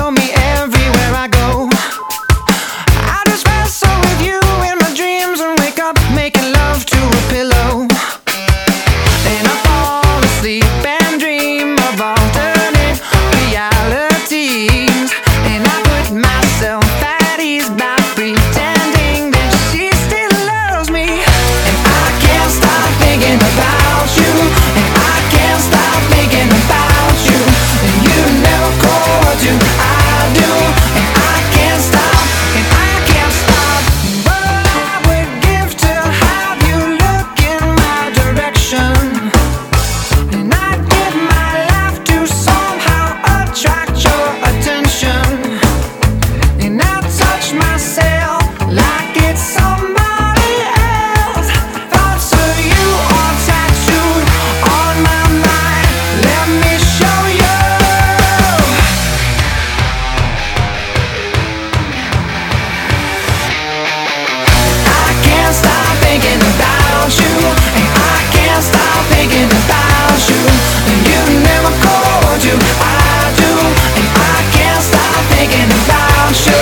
follow me everywhere I go. I just wrestle with you in my dreams and wake up making love to a pillow. And I fall asleep and dream of alternate realities. And I put myself at ease by pretending that she still loves me. And I can't stop thinking about you. And I can't stop thinking about you. And you never call, what do I do? And I can't stop, and I can't stop. But I would give to have you look in my direction. And I'd give my life to somehow attract your attention. And I touch myself like it's somebody else. Thoughts of you are tattooed on my mind. Let me show you. I can't stop thinking about you. And I can't stop thinking about you. And you never call, what do I do? And I can't stop thinking about you.